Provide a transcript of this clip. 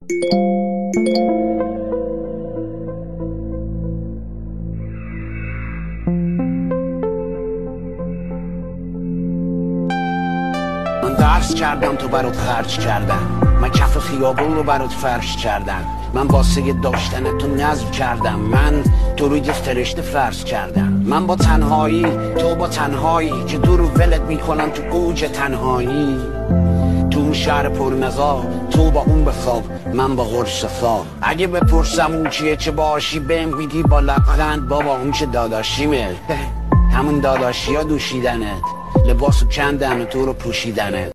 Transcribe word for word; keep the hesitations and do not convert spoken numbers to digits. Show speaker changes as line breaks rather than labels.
من درس کردم تو برات خرج کردم، من کف خیابون رو برات فرش کردم، من واسه داشتن تو نظم کردم، من تو روی فرشته فرض کردم، من با تنهایی تو با تنهایی که دور ولت میکنم تو اوج تنهایی، تو اون شهر پرنقا تو با اون بخواب من با غرش صفا. اگه بپرسم اون چیه چه باشی بهم میگی با لبخند بابا اون که داداشیمه، همون داداشی ها دوشیدنت، لباسو کندن و تو رو پوشیدنت.